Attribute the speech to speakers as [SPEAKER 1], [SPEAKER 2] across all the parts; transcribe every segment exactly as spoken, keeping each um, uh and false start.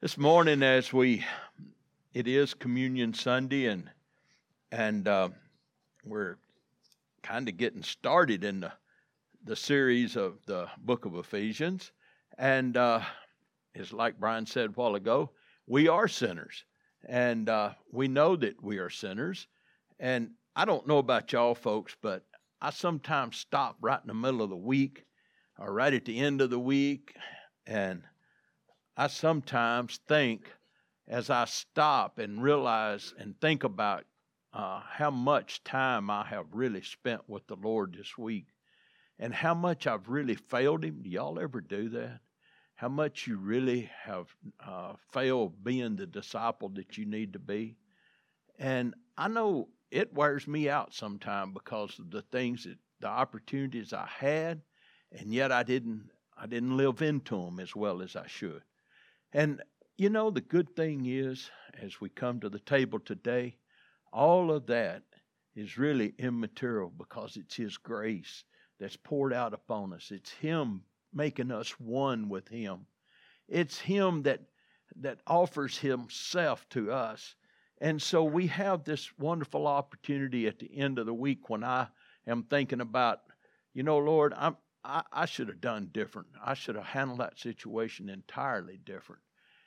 [SPEAKER 1] This morning, as we, it is Communion Sunday, and and uh, we're kind of getting started in the the series of the book of Ephesians, and uh, it's like Brian said a while ago, we are sinners, and uh, we know that we are sinners, and I don't know about y'all folks, but I sometimes stop right in the middle of the week, or right at the end of the week, and I sometimes think, as I stop and realize and think about uh, how much time I have really spent with the Lord this week and how much I've really failed Him. Do y'all ever do that? How much you really have uh, failed being the disciple that you need to be? And I know it wears me out sometimes because of the things, that the opportunities I had, and yet I didn't, I didn't live into them as well as I should. And, you know, the good thing is, as we come to the table today, all of that is really immaterial because it's His grace that's poured out upon us. It's Him making us one with Him. It's Him that that offers Himself to us. And so we have this wonderful opportunity at the end of the week when I am thinking about, you know, Lord, I'm I, I should have done different. I should have handled that situation entirely different.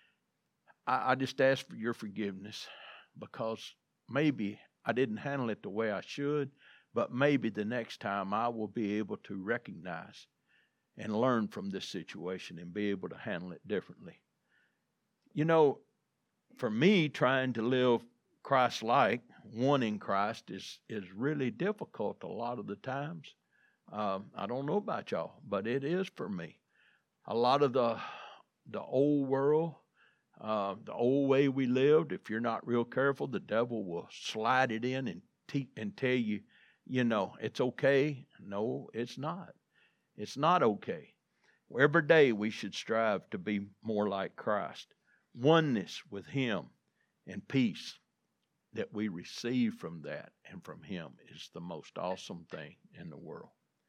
[SPEAKER 1] I, I just ask for your forgiveness because maybe I didn't handle it the way I should, but maybe the next time I will be able to recognize and learn from this situation and be able to handle it differently. You know, for me, trying to live Christ-like, one in Christ, is, is really difficult a lot of the times. Um, I don't know about y'all, but it is for me. A lot of the the old world, uh, the old way we lived, if you're not real careful, the devil will slide it in and te- and tell you, you know, it's okay. No, it's not. It's not okay. Every day we should strive to be more like Christ. Oneness with Him and peace that we receive from that and from Him is the most awesome thing in the world.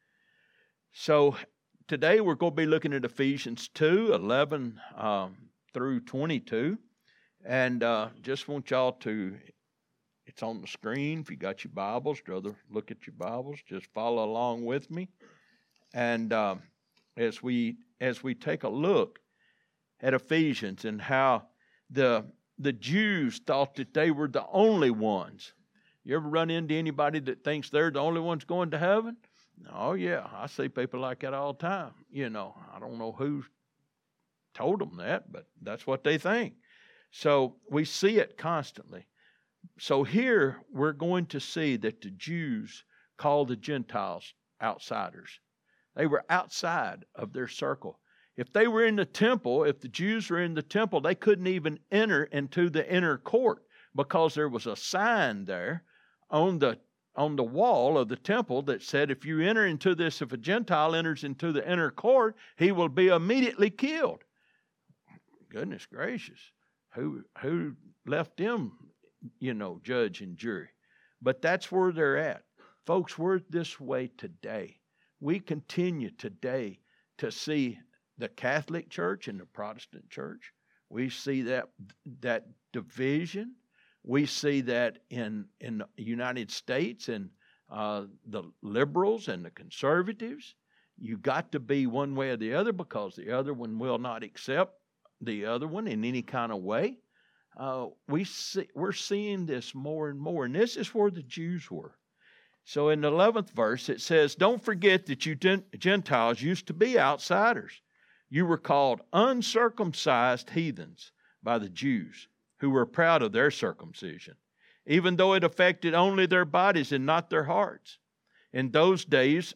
[SPEAKER 1] So today we're going to be looking at Ephesians two, eleven um, through twenty-two. And uh, just want y'all to, it's on the screen. If you got your Bibles, rather look at your Bibles. Just follow along with me. And uh, as we as we take a look at Ephesians and how the the Jews thought that they were the only ones. You ever run into anybody that thinks they're the only ones going to heaven? Oh, yeah, I see people like that all the time. You know, I don't know who told them that, but that's what they think. So we see it constantly. So here we're going to see that the Jews called the Gentiles outsiders. They were outside of their circle. If they were in the temple, if the Jews were in the temple, they couldn't even enter into the inner court because there was a sign there on the on the wall of the temple that said, if you enter into this, if a Gentile enters into the inner court, he will be immediately killed. Goodness gracious. Who who left them, you know, judge and jury? But that's where they're at. Folks, we're this way today. We continue today to see the Catholic Church and the Protestant Church. We see that that division. We see that in, in the United States and uh, the liberals and the conservatives. You got to be one way or the other because the other one will not accept the other one in any kind of way. Uh, we see, we're seeing this more and more, and this is where the Jews were. So in the eleventh verse, it says, don't forget that you Gentiles used to be outsiders. You were called uncircumcised heathens by the Jews, who were proud of their circumcision, even though it affected only their bodies and not their hearts. In those days,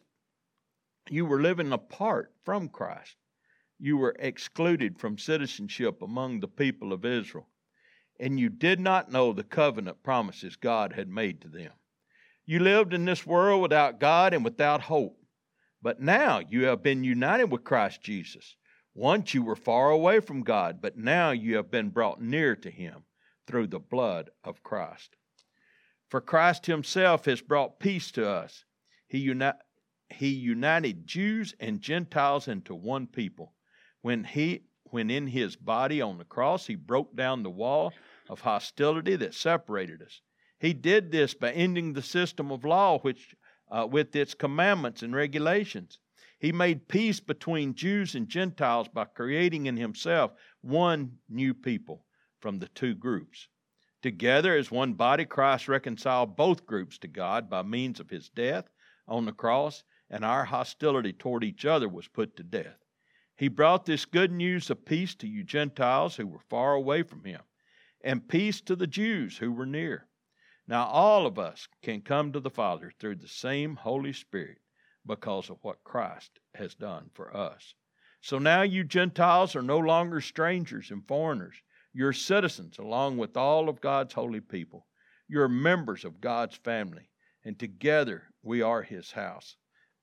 [SPEAKER 1] you were living apart from Christ. You were excluded from citizenship among the people of Israel, and you did not know the covenant promises God had made to them. You lived in this world without God and without hope. But now you have been united with Christ Jesus. Once you were far away from God, but now you have been brought near to Him through the blood of Christ. For Christ Himself has brought peace to us. He, uni- he united Jews and Gentiles into one people when He when in his body on the cross he broke down the wall of hostility that separated us. He did this by ending the system of law which uh, with its commandments and regulations. He made peace between Jews and Gentiles by creating in himself one new people from the two groups. Together as one body, Christ reconciled both groups to God by means of his death on the cross, and our hostility toward each other was put to death. He brought this good news of peace to you Gentiles who were far away from him, and peace to the Jews who were near. Now all of us can come to the Father through the same Holy Spirit because of what Christ has done for us. So now you Gentiles are no longer strangers and foreigners. You're citizens along with all of God's holy people. You're members of God's family, and together we are his house.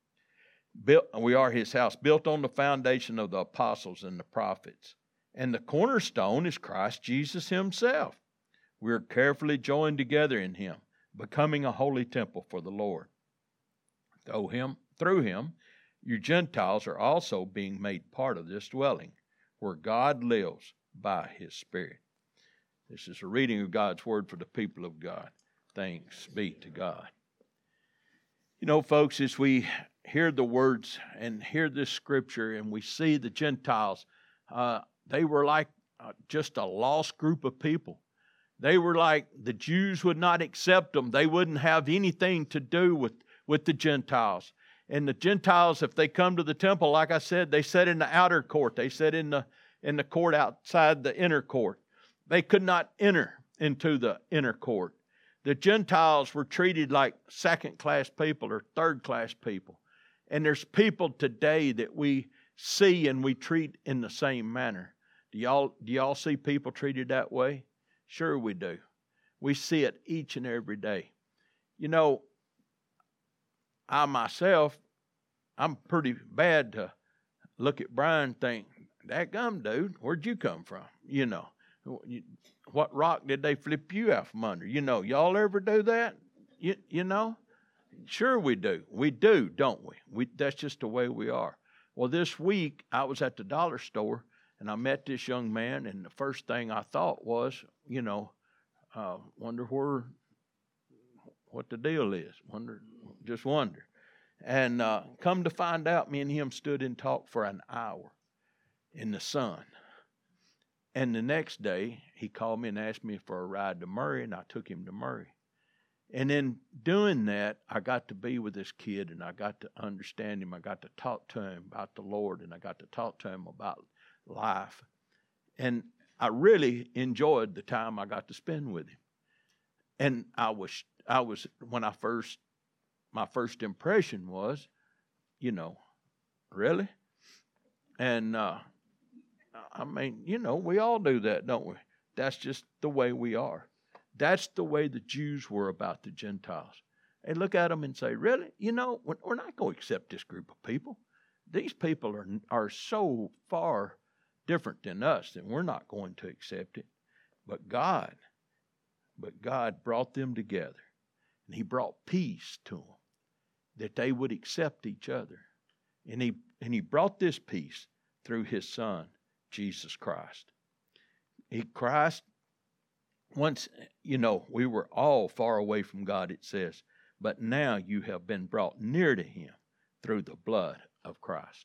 [SPEAKER 1] Built, we are his house, built on the foundation of the apostles and the prophets. And the cornerstone is Christ Jesus himself. We're carefully joined together in him, becoming a holy temple for the Lord. Through him, through him, you Gentiles are also being made part of this dwelling, where God lives by his Spirit. This is a reading of God's word for the people of God. Thanks be to God. You know, folks, as we hear the words and hear this scripture and we see the Gentiles, uh, they were like uh, just a lost group of people. They were like the Jews would not accept them. They wouldn't have anything to do with, with the Gentiles. And the Gentiles, if they come to the temple, like I said, they sat in the outer court. They sat in the in the court outside the inner court. They could not enter into the inner court. The Gentiles were treated like second-class people or third-class people. And there's people today that we see and we treat in the same manner. Do y'all, do y'all see people treated that way? Sure we do. We see it each and every day. You know, I myself, I'm pretty bad to look at Brian and think, dadgum, dude, where'd you come from? You know, what rock did they flip you out from under? You know, y'all ever do that? You, you know? Sure we do. We do, don't we? we? That's just the way we are. Well, this week, I was at the dollar store, and I met this young man, and the first thing I thought was, you know, uh, wonder where, what the deal is. Wonder, just wonder. And uh, come to find out, me and him stood and talked for an hour in the sun. And the next day, he called me and asked me for a ride to Murray, and I took him to Murray. And in doing that, I got to be with this kid, and I got to understand him. I got to talk to him about the Lord, and I got to talk to him about life. And I really enjoyed the time I got to spend with him. And I was, I was when I first, my first impression was, you know, really? And, uh, I mean, you know, we all do that, don't we? That's just the way we are. That's the way the Jews were about the Gentiles. They look at them and say, really? You know, we're not going to accept this group of people. These people are, are so far different than us that we're not going to accept it. But God, but God brought them together. And he brought peace to them, that they would accept each other. And he, and he brought this peace through his Son, Jesus Christ. He, Christ, once, you know, we were all far away from God, it says, but now you have been brought near to him through the blood of Christ.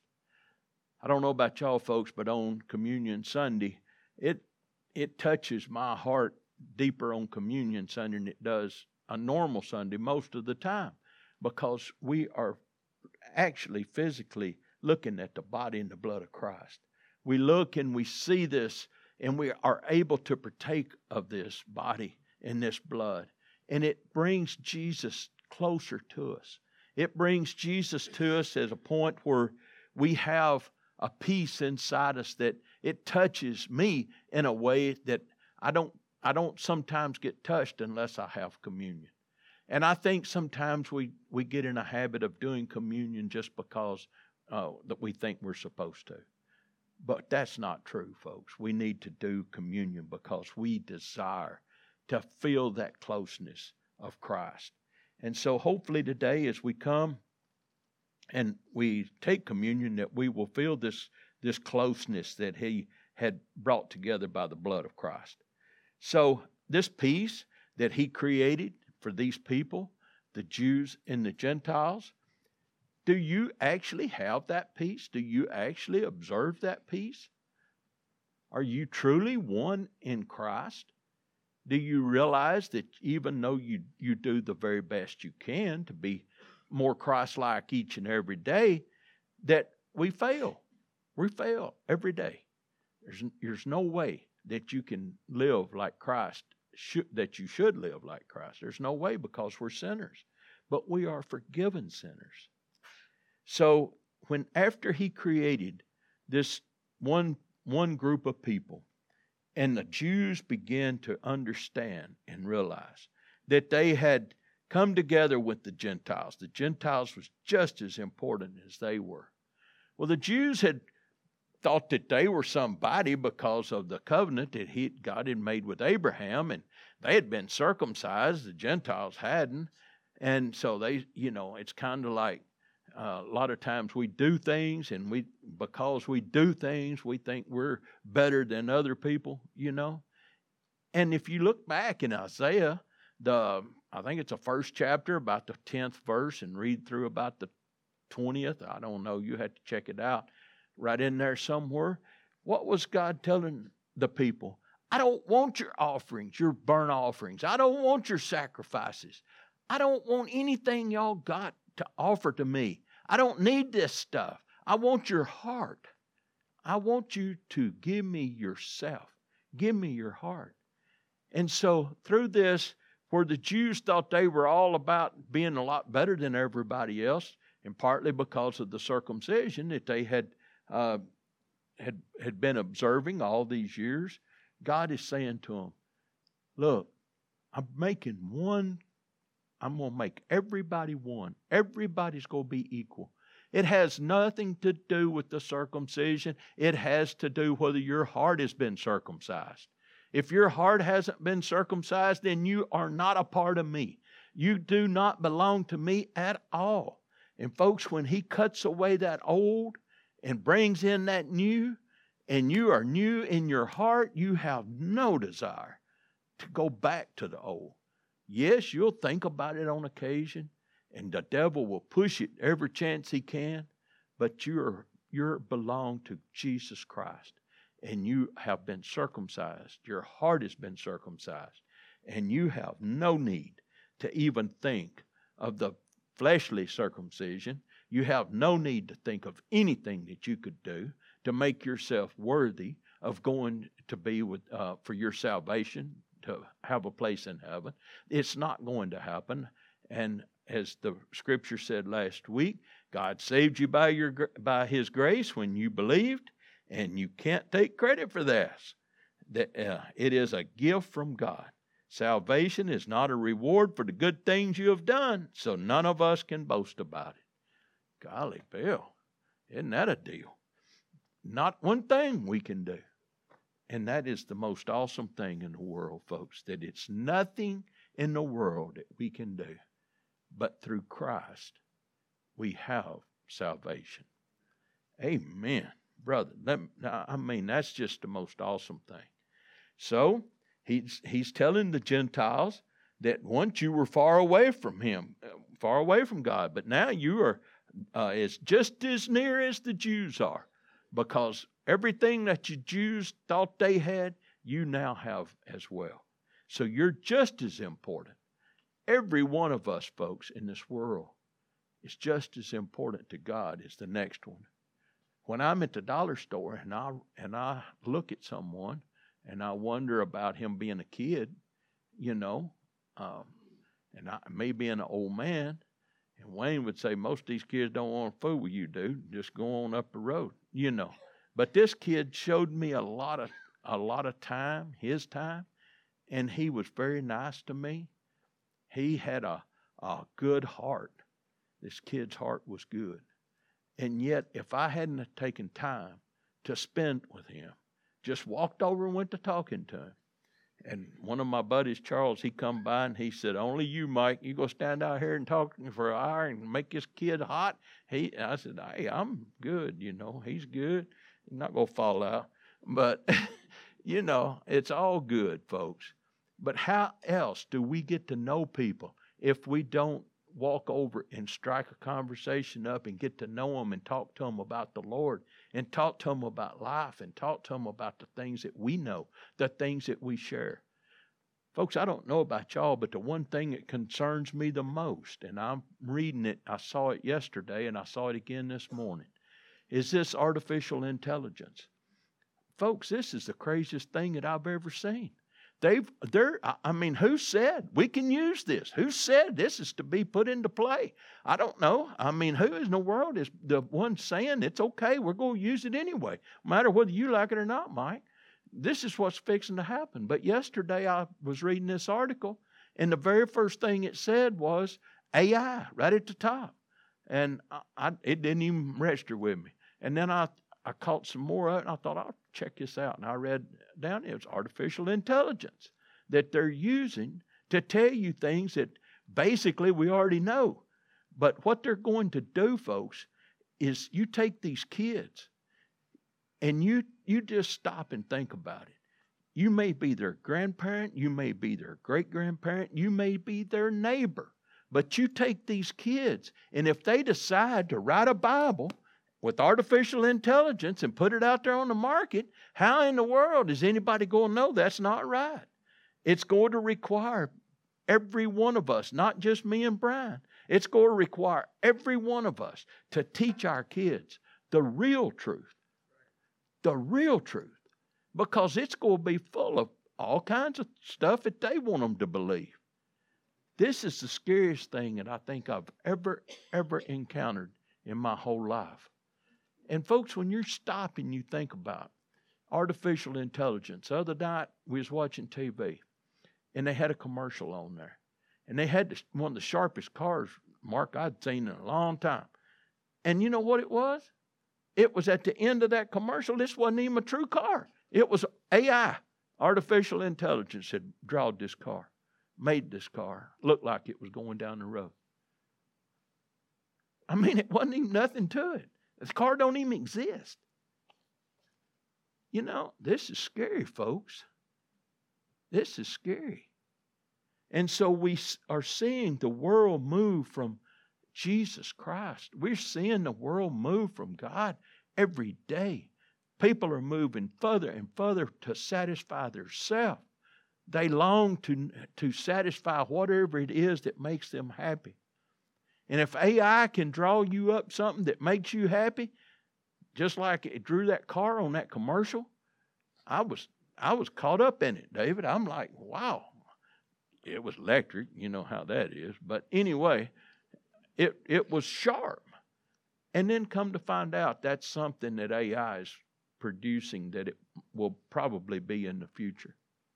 [SPEAKER 1] I don't know about y'all folks, but on Communion Sunday, it it touches my heart deeper on Communion Sunday than it does a normal Sunday most of the time, because we are actually physically looking at the body and the blood of Christ. We look and we see this, and we are able to partake of this body and this blood. And it brings Jesus closer to us. It brings Jesus to us as a point where we have a peace inside us that it touches me in a way that I don't, I don't sometimes get touched unless I have communion. And I think sometimes we, we get in a habit of doing communion just because uh, that we think we're supposed to. But that's not true, folks. We need to do communion because we desire to feel that closeness of Christ. And so hopefully today as we come and we take communion, that we will feel this, this closeness that he had brought together by the blood of Christ. So this peace that he created for these people, the Jews and the Gentiles, do you actually have that peace? Do you actually observe that peace? Are you truly one in Christ? Do you realize that even though you, you do the very best you can to be more Christ-like each and every day, that we fail? We fail every day. There's, there's no way that you can live like Christ, should, that you should live like Christ. There's no way, because we're sinners. But we are forgiven sinners. So when after he created this one, one group of people, and the Jews began to understand and realize that they had come together with the Gentiles. The Gentiles was just as important as they were. Well, the Jews had thought that they were somebody because of the covenant that he, God had made with Abraham, and they had been circumcised. The Gentiles hadn't. And so they, you know, it's kind of like uh, a lot of times we do things, and we, because we do things, we think we're better than other people, you know. And if you look back in Isaiah, the I think it's the first chapter, about the tenth verse, and read through about the twentieth. I don't know. You had to check it out. Right in there somewhere. What was God telling the people? I don't want your offerings, your burnt offerings. I don't want your sacrifices. I don't want anything y'all got to offer to me. I don't need this stuff. I want your heart. I want you to give me yourself. Give me your heart. And so through this, where the Jews thought they were all about being a lot better than everybody else, and partly because of the circumcision that they had uh, had had been observing all these years, God is saying to them, look, I'm making one, I'm going to make everybody one. Everybody's going to be equal. It has nothing to do with the circumcision. It has to do whether your heart has been circumcised. If your heart hasn't been circumcised, then you are not a part of me. You do not belong to me at all. And folks, when he cuts away that old and brings in that new, and you are new in your heart, you have no desire to go back to the old. Yes, you'll think about it on occasion, and the devil will push it every chance he can, but you're you belong to Jesus Christ, and you have been circumcised. Your heart has been circumcised, and you have no need to even think of the fleshly circumcision. You have no need to think of anything that you could do to make yourself worthy of going to be with uh, for your salvation, to have a place in heaven. It's not going to happen. And as the scripture said last week, God saved you by your by His grace when you believed, and you can't take credit for this. That uh, it is a gift from God. Salvation is not a reward for the good things you have done, so none of us can boast about it. Golly, Bill, isn't that a deal? Not one thing we can do. And that is the most awesome thing in the world, folks, that it's nothing in the world that we can do, but through Christ we have salvation. Amen, brother. That, I mean, that's just the most awesome thing. So he's he's telling the Gentiles that once you were far away from Him, far away from God, but now you are uh, as just as near as the Jews are, because everything that you Jews thought they had, you now have as well. So you're just as important. Every one of us, folks, in this world is just as important to God as the next one. When I'm at the dollar store and I and I look at someone and I wonder about him being a kid, you know, um, and I, me being an old man, and Wayne would say, most of these kids don't want to fool with you, dude. Just go on up the road, you know. But this kid showed me a lot of a lot of time, his time, and he was very nice to me. He had a, a good heart. This kid's heart was good. And yet, if I hadn't have taken time to spend with him, just walked over and went to talking to him. And one of my buddies, Charles, he come by and he said, only you, Mike, you go stand out here and talk for an hour and make this kid hot? He, I said, hey, I'm good, you know. He's good. He's not going to fall out. But, you know, it's all good, folks. But how else do we get to know people if we don't walk over and strike a conversation up and get to know them and talk to them about the Lord and talk to them about life and talk to them about the things that we know, the things that we share? Folks, I don't know about y'all, but the one thing that concerns me the most, and I'm reading it, I saw it yesterday and I saw it again this morning, is this artificial intelligence. Folks, this is the craziest thing that I've ever seen. They've, they're, I mean, who said we can use this? Who said this is to be put into play? I don't know. I mean, who in the world is the one saying it's okay, we're going to use it anyway, no matter whether you like it or not, Mike? This is what's fixing to happen. But yesterday I was reading this article, and the very first thing it said was A I right at the top. And I, I, it didn't even register with me. And then I, I caught some more of it, and I thought, I'll check this out. And I read down, it was artificial intelligence that they're using to tell you things that basically we already know. But what they're going to do, folks, is you take these kids and you you just stop and think about it. You may be their grandparent, you may be their great-grandparent, you may be their neighbor. But you take these kids, and if they decide to write a Bible with artificial intelligence and put it out there on the market, how in the world is anybody going to know that's not right? It's going to require every one of us, not just me and Brian. It's going to require every one of us to teach our kids the real truth. The real truth. Because it's going to be full of all kinds of stuff that they want them to believe. This is the scariest thing that I think I've ever, ever encountered in my whole life. And folks, when you're stopping, you think about artificial intelligence. The other night, we was watching T V, and they had a commercial on there. And they had this, one of the sharpest cars, Mark, I'd seen in a long time. And you know what it was? It was at the end of that commercial. This wasn't even a true car. It was A I, artificial intelligence, had drawn this car, made this car look like it was going down the road. I mean, it wasn't even nothing to it. The car don't even exist. You know, this is scary, folks. This is scary. And so we are seeing the world move from Jesus Christ. We're seeing the world move from God every day. People are moving further and further to satisfy themselves. They long to, to satisfy whatever it is that makes them happy. And if A I can draw you up something that makes you happy, just like it drew that car on that commercial, I was I was caught up in it, David. I'm like, wow. It was electric, you know how that is. But anyway, it it was sharp. And then come to find out that's something that A I is producing that it will probably be in the future.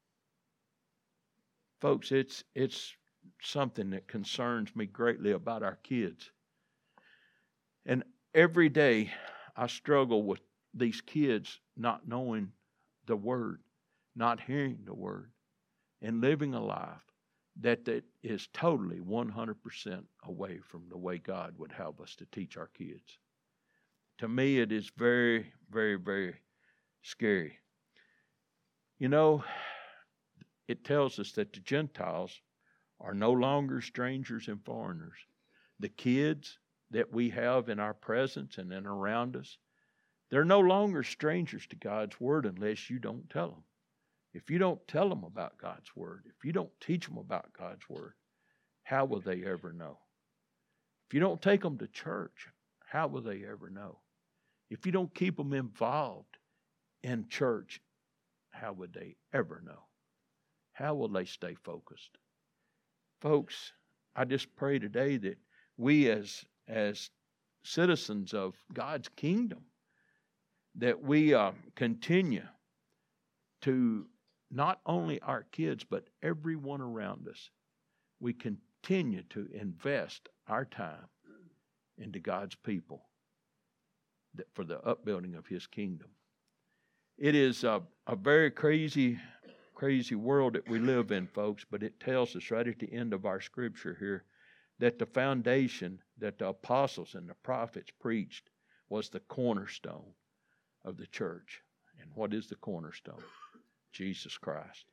[SPEAKER 1] Folks, it's it's something that concerns me greatly about our kids. And every day I struggle with these kids not knowing the Word, not hearing the Word, and living a life that, that is totally one hundred percent away from the way God would have us to teach our kids. To me, it is very, very, very scary. You know, it tells us that the Gentiles are no longer strangers and foreigners. The kids that we have in our presence and in around us, they're no longer strangers to God's Word unless you don't tell them. If you don't tell them about God's Word, if you don't teach them about God's Word, how will they ever know? If you don't take them to church, how will they ever know? If you don't keep them involved in church, how would they ever know? How will they stay focused? Folks, I just pray today that we as, as citizens of God's kingdom, that we uh, continue to not only our kids, but everyone around us, we continue to invest our time into God's people that, for the upbuilding of His kingdom. It is a, a very crazy, crazy world that we live in, folks, but it tells us right at the end of our scripture here that the foundation that the apostles and the prophets preached was the cornerstone of the church. And what is the cornerstone? Jesus Christ.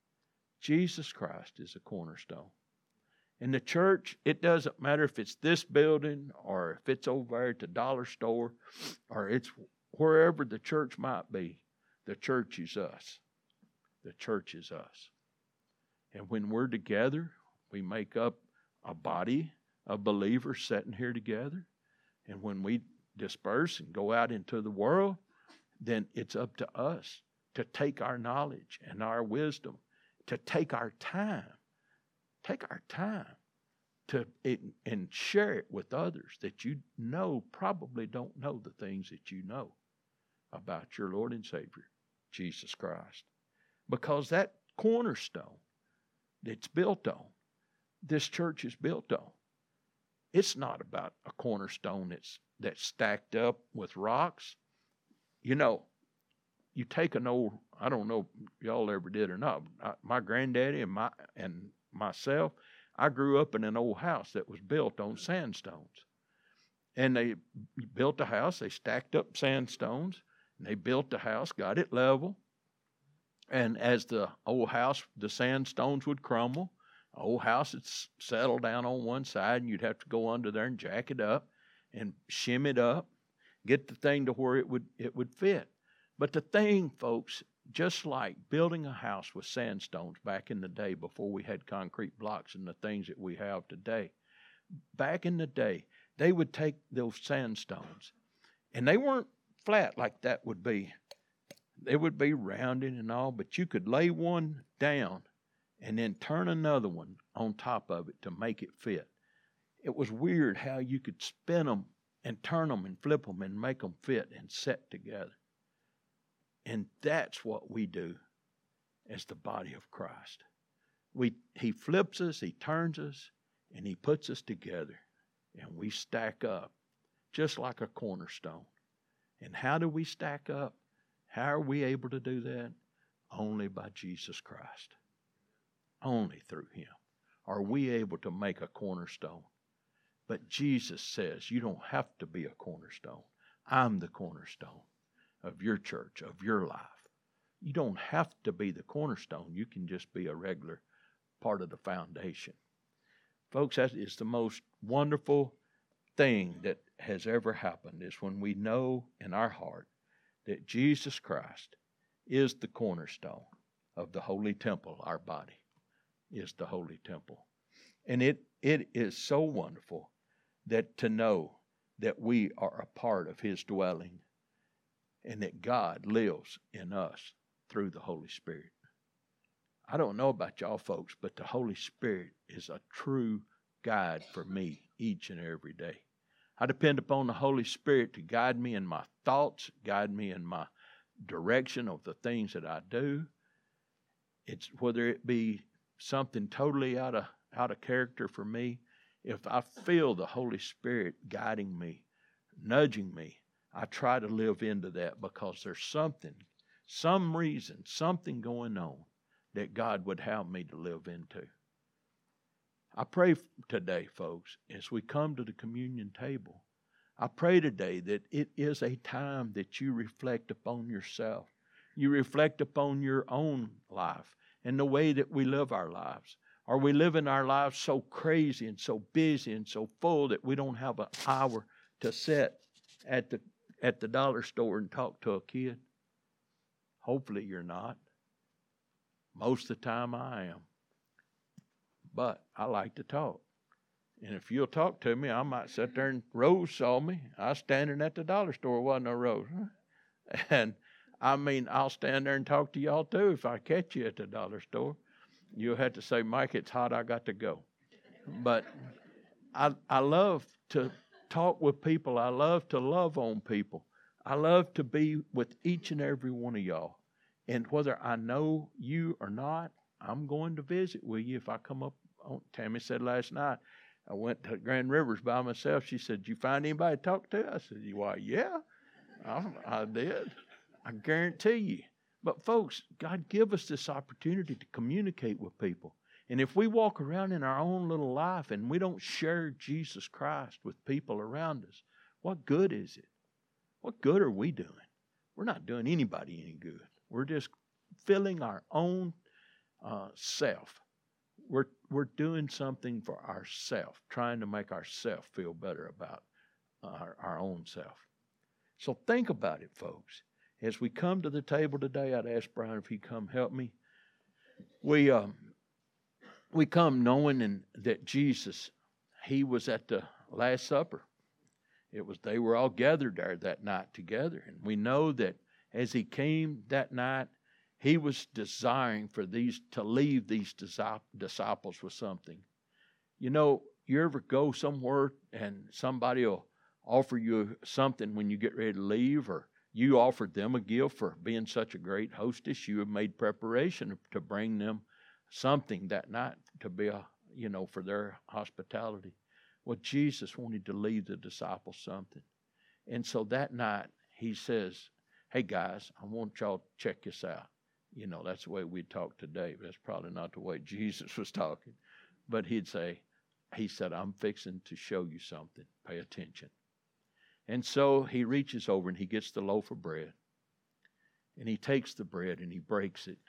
[SPEAKER 1] Jesus Christ is the cornerstone. In the church, it doesn't matter if it's this building or if it's over there at the dollar store or it's wherever the church might be. The church is us. The church is us. And when we're together, we make up a body of believers sitting here together. And when we disperse and go out into the world, then it's up to us to take our knowledge and our wisdom, to take our time, take our time to it, and share it with others that you know probably don't know the things that you know about your Lord and Savior, Jesus Christ. Because that cornerstone that's built on, this church is built on, it's not about a cornerstone that's, that's stacked up with rocks. You know, you take an old, I don't know if y'all ever did or not, I, my granddaddy and my and myself, I grew up in an old house that was built on sandstones. And they built a house, they stacked up sandstones, and they built the house, got it level. And as the old house, the sandstones would crumble, the old house would settle down on one side, and you'd have to go under there and jack it up and shim it up, get the thing to where it would it would fit. But the thing, folks, just like building a house with sandstones back in the day before we had concrete blocks and the things that we have today, back in the day, they would take those sandstones, and they weren't flat like that would be. They would be rounded and all, but you could lay one down and then turn another one on top of it to make it fit. It was weird how you could spin them and turn them and flip them and make them fit and set together. And that's what we do as the body of Christ. We, he flips us, he turns us, and he puts us together. And we stack up just like a cornerstone. And how do we stack up? How are we able to do that? Only by Jesus Christ. Only through him are we able to make a cornerstone. But Jesus says you don't have to be a cornerstone. I'm the cornerstone of your church, of your life. You don't have to be the cornerstone. You can just be a regular part of the foundation. Folks, that is the most wonderful thing that has ever happened, is when we know in our heart that Jesus Christ is the cornerstone of the holy temple. Our body is the holy temple. And it it is so wonderful that to know that we are a part of his dwelling and that God lives in us through the Holy Spirit. I don't know about y'all folks, but the Holy Spirit is a true guide for me each and every day. I depend upon the Holy Spirit to guide me in my thoughts, guide me in my direction of the things that I do. It's whether it be something totally out of out of character for me. If I feel the Holy Spirit guiding me, nudging me, I try to live into that, because there's something, some reason, something going on that God would have me to live into. I pray today, folks, as we come to the communion table, I pray today that it is a time that you reflect upon yourself. You reflect upon your own life and the way that we live our lives. Are we living our lives so crazy and so busy and so full that we don't have an hour to sit at the at the dollar store and talk to a kid? Hopefully you're not. Most of the time I am. But I like to talk. And if you'll talk to me, I might sit there, and Rose saw me. I was standing at the dollar store, wasn't no Rose. And I mean, I'll stand there and talk to y'all too if I catch you at the dollar store. You'll have to say, Mike, it's hot, I got to go. But I I love to talk with people. I love to love on people. I love to be with each and every one of y'all. And whether I know you or not, I'm going to visit with you if I come up. On, Tammy said last night, I went to Grand Rivers by myself. She said, did you find anybody to talk to? I said, why, yeah, I, I did. I guarantee you. But folks, God give us this opportunity to communicate with people. And if we walk around in our own little life and we don't share Jesus Christ with people around us, what good is it? What good are we doing? we're not doing anybody any good. We're just filling our own uh, self. We're we're doing something for ourself, trying to make ourself feel better about our, our own self. So think about it, folks. As we come to the table today, I'd ask Brian if he'd come help me. We um, we come knowing in, that Jesus, he was at the Last Supper. It was they were all gathered there that night together, and we know that as he came that night, he was desiring for these to leave these disciples with something. You know, you ever go somewhere and somebody will offer you something when you get ready to leave, or you offered them a gift for being such a great hostess. You have made preparation to bring them something that night to be a, you know, for their hospitality. Well, Jesus wanted to leave the disciples something. And so that night he says, hey guys, I want y'all to check this out. You know, that's the way we talk today. That's probably not the way Jesus was talking. But he'd say, he said, I'm fixing to show you something. Pay attention. And so he reaches over and he gets the loaf of bread. And he takes the bread and he breaks it.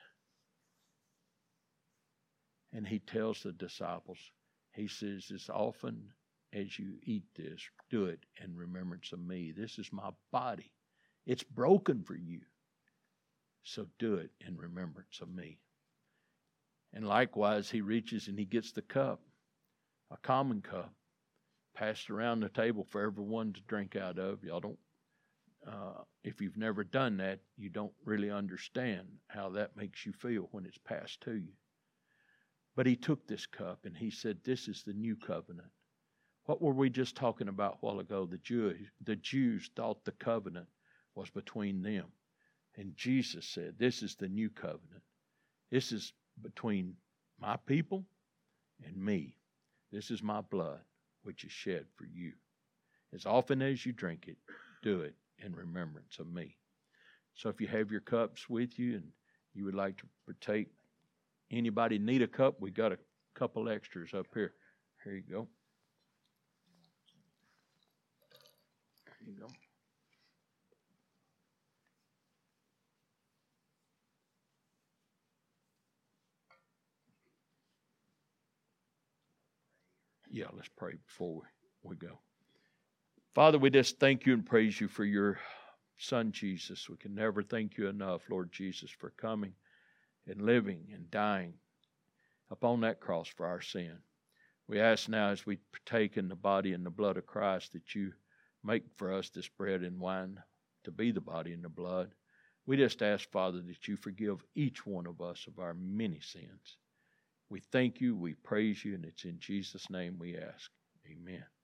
[SPEAKER 1] And he tells the disciples, he says, as often as you eat this, do it in remembrance of me. This is my body. It's broken for you. So do it in remembrance of me. And likewise, he reaches and he gets the cup, a common cup, passed around the table for everyone to drink out of. Y'all don't, uh, if you've never done that, you don't really understand how that makes you feel when it's passed to you. But he took this cup and he said, this is the new covenant. What were we just talking about a while ago? The Jews, the Jews thought the covenant was between them. And Jesus said, this is the new covenant. This is between my people and me. This is my blood, which is shed for you. As often as you drink it, do it in remembrance of me. So if you have your cups with you and you would like to partake, anybody need a cup? We got a couple extras up here. Here you go. There you go. Yeah, let's pray before we, we go. Father, we just thank you and praise you for your Son, Jesus. We can never thank you enough, Lord Jesus, for coming and living and dying upon that cross for our sin. We ask now as we partake in the body and the blood of Christ that you make for us this bread and wine to be the body and the blood. We just ask, Father, that you forgive each one of us of our many sins. We thank you, we praise you, and it's in Jesus' name we ask. Amen.